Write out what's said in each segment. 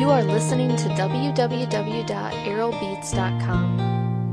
You are listening to www.aerobeats.com.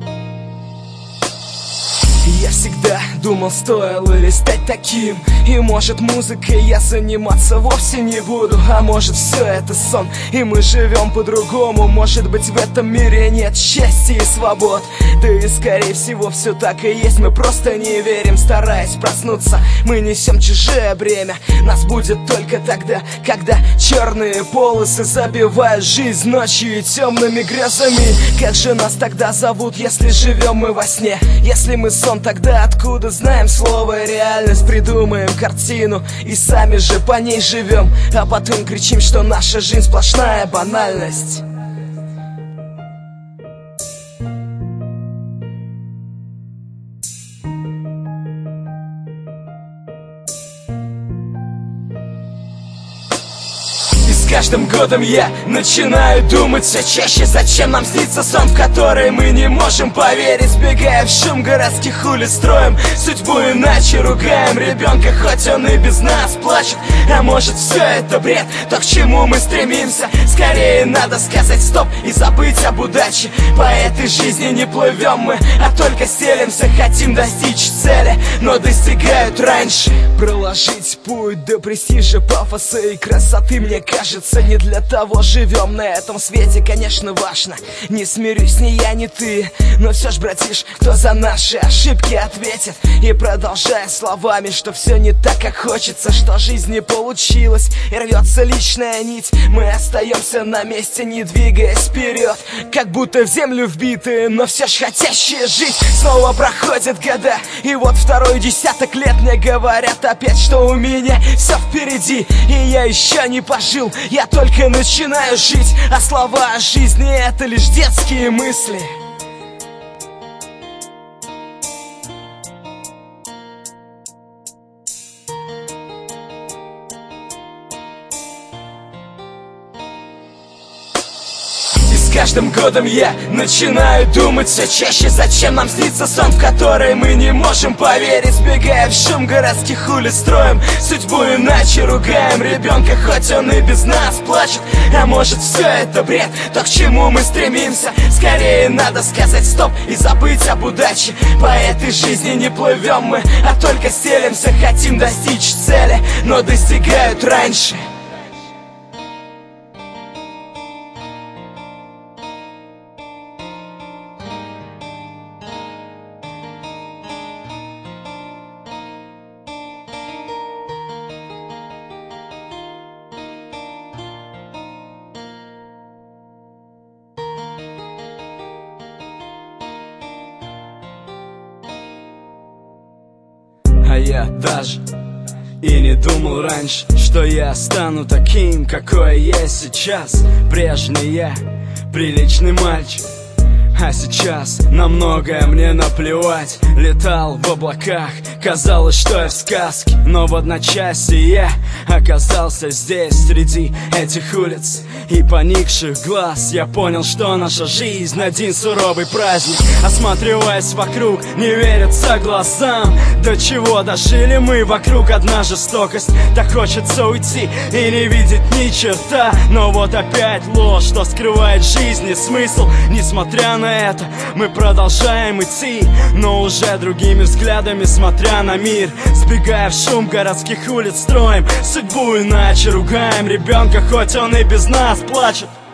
Я всегда думал, стоило ли стать таким. И может музыкой я заниматься вовсе не буду. А может все это сон, и мы живем по-другому. Может быть в этом мире нет счастья и свобод. Да и скорее всего все так и есть. Мы просто не верим, стараясь проснуться. Мы несем чужое бремя. Нас будет только тогда, когда черные полосы забивают жизнь ночью и темными грезами. Как же нас тогда зовут, если живем мы во сне? Если мы сон, тогда откуда знаем слово реальность? Придумаем картину и сами же по ней живем, а потом кричим, что наша жизнь сплошная банальность. С каждым годом я начинаю думать все чаще, зачем нам снится сон, в который мы не можем поверить. Сбегая в шум городских улиц, строим судьбу иначе, ругаем ребенка, хоть он и без нас плачет. А может все это бред, то к чему мы стремимся? Скорее надо сказать стоп и забыть об удаче. По этой жизни не плывем мы, а только стелимся. Хотим достичь цели, но достигают раньше. Проложить путь до престижа, пафоса и красоты, мне кажется, не для того живем на этом свете. Конечно, важно, не смирюсь ни я, ни ты, но все ж, братиш, кто за наши ошибки ответит? И продолжая словами, что все не так, как хочется, что жизнь не получилась и рвется личная нить, мы остаемся на месте, не двигаясь вперед, как будто в землю вбитые, но все ж хотящие жить. Снова проходят года, и вот второй десяток лет мне говорят опять, что у меня все впереди, и я еще не пожил. Я только начинаю жить, а слова о жизни — это лишь детские мысли. С каждым годом я начинаю думать все чаще, зачем нам снится сон, в который мы не можем поверить. Сбегая в шум городских улиц, строим судьбу иначе, ругаем ребенка, хоть он и без нас плачет. А может все это бред, то к чему мы стремимся? Скорее надо сказать стоп и забыть об удаче. По этой жизни не плывем мы, а только стелимся. Хотим достичь цели, но достигают раньше. А я даже и не думал раньше, что я стану таким, какой я сейчас. Прежний я приличный мальчик, а сейчас на многое мне наплевать. Летал в облаках, казалось, что я в сказке, но в одночасье я оказался здесь, среди этих улиц и поникших глаз. Я понял, что наша жизнь один суровый праздник. Осматриваясь вокруг, не верится глазам. До чего дожили мы, вокруг одна жестокость. Так хочется уйти и не видеть ни черта, но вот опять ложь, что скрывает жизнь и смысл. Несмотря на это, мы продолжаем идти, но уже другими взглядами, смотря на мир. Сбегая в шум городских улиц, строим судьбу иначе, ругаем ребенка, хоть он и без нас плачет.